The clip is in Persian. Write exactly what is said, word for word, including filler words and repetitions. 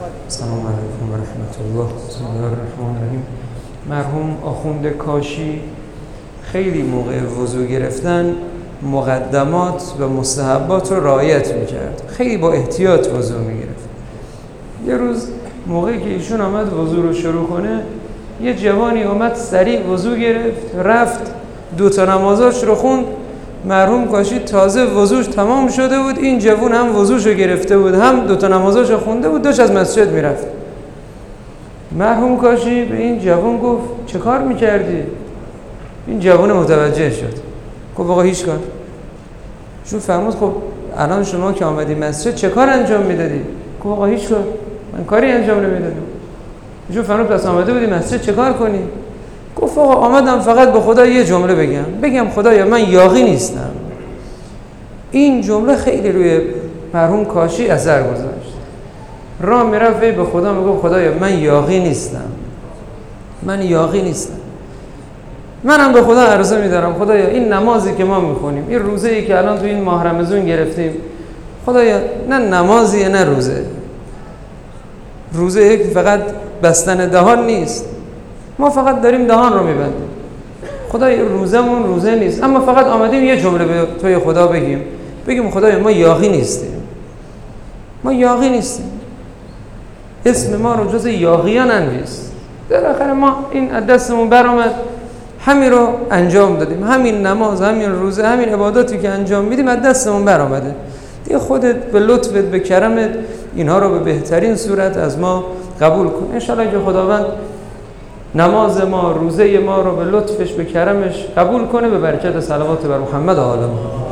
سلام علیکم و رحمت الله. بسم الله الرحمن الرحیم. مرحوم آخوند کاشی خیلی موقع وضو گرفتن مقدمات و مستحبات رو رعایت میکرد، خیلی با احتیاط وضو میگرفت. یه روز موقعی که ایشون آمد وضو رو شروع کنه، یه جوانی آمد سریع وضو گرفت، رفت دو تا نمازاش رو خوند. مرحوم کاشی تازه وضوش تمام شده بود، این جوان هم وضوشو گرفته بود، هم دو تا نمازاشو خونده بود، داشت از مسجد میرفت. مرحوم کاشی به این جوان گفت چه کار میکردی؟ این جوان متوجه شد، گفت آقا هیچ کار. چون فرمود خب الان شما که آمدی مسجد چه کار انجام میدادی؟ گفت آقا هیچ کار، من کاری انجام نمیدادم. چون فرمود پس آمده بودی مسجد چه کار کنی؟ گفت آقا آمدم فقط به خدا یه جمله بگم بگم خدایا من یاغی نیستم. این جمله خیلی روی مرحوم کاشی اثر گذاشت. راه میرفت به خدا میگفت خدایا من یاغی نیستم، من یاغی نیستم. منم به خدا عرضه میدارم خدایا این نمازی که ما میخونیم، این روزه‌ای که الان تو این ماه رمضان گرفتیم، خدایا نه نمازیه نه روزه. روزه که فقط بستن دهان نیست، ما فقط داریم دهان رو میبندیم. خدای روزمون روزه نیست، اما فقط آمدیم یه جمله به توی خدا بگیم بگیم خدای ما یاغی نیستیم، ما یاغی نیستیم، اسم ما رو جز یاغیان ننویس. در آخر ما این دستمون برآمد، همین رو انجام دادیم، همین نماز، همین روزه، همین عباداتی که انجام میدیم از دستمون برآمده. دیگه خودت به لطفت به کرمت اینها رو به بهترین صورت از ما قبول کن. ان شاءالله که خداوند نماز ما، روزه ما رو به لطفش به کرمش قبول کنه، به برکت صلوات بر محمد و آل محمد.